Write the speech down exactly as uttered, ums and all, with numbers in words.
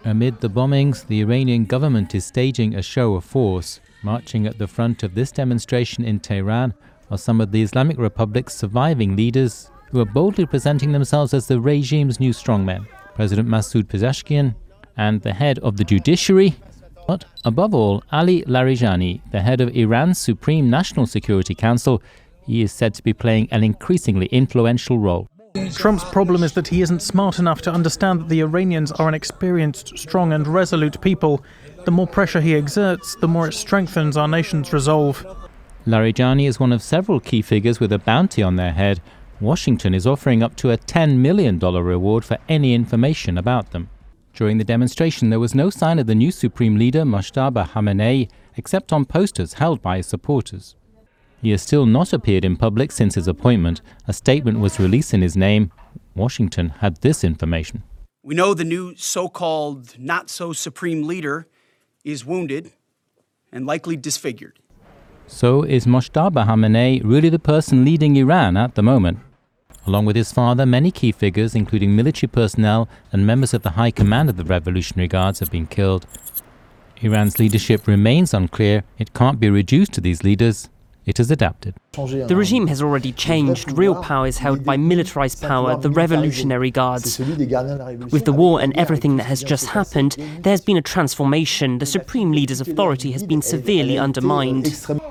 Amid the bombings, the Iranian government is staging a show of force. Marching at the front of this demonstration in Tehran are some of the Islamic Republic's surviving leaders who are boldly presenting themselves as the regime's new strongmen. President Masoud Pezeshkian and the head of the judiciary, but above all, Ali Larijani, the head of Iran's Supreme National Security Council. He is said to be playing an increasingly influential role. Trump's problem is that he isn't smart enough to understand that the Iranians are an experienced, strong and resolute people. The more pressure he exerts, the more it strengthens our nation's resolve. Larijani is one of several key figures with a bounty on their head. Washington is offering up to a ten million dollars reward for any information about them. During the demonstration, there was no sign of the new supreme leader, Mojtaba Khamenei, except on posters held by his supporters. He has still not appeared in public since his appointment. A statement was released in his name. Washington had this information. We know the new so-called not-so-supreme leader is wounded and likely disfigured. So is Mojtaba Khamenei really the person leading Iran at the moment? Along with his father, many key figures, including military personnel and members of the high command of the Revolutionary Guards, have been killed. Iran's leadership remains unclear. It can't be reduced to these leaders. It has adapted. The regime has already changed. Real power is held by militarized power, the Revolutionary Guards. With the war and everything that has just happened, there has been a transformation. The supreme leader's authority has been severely undermined.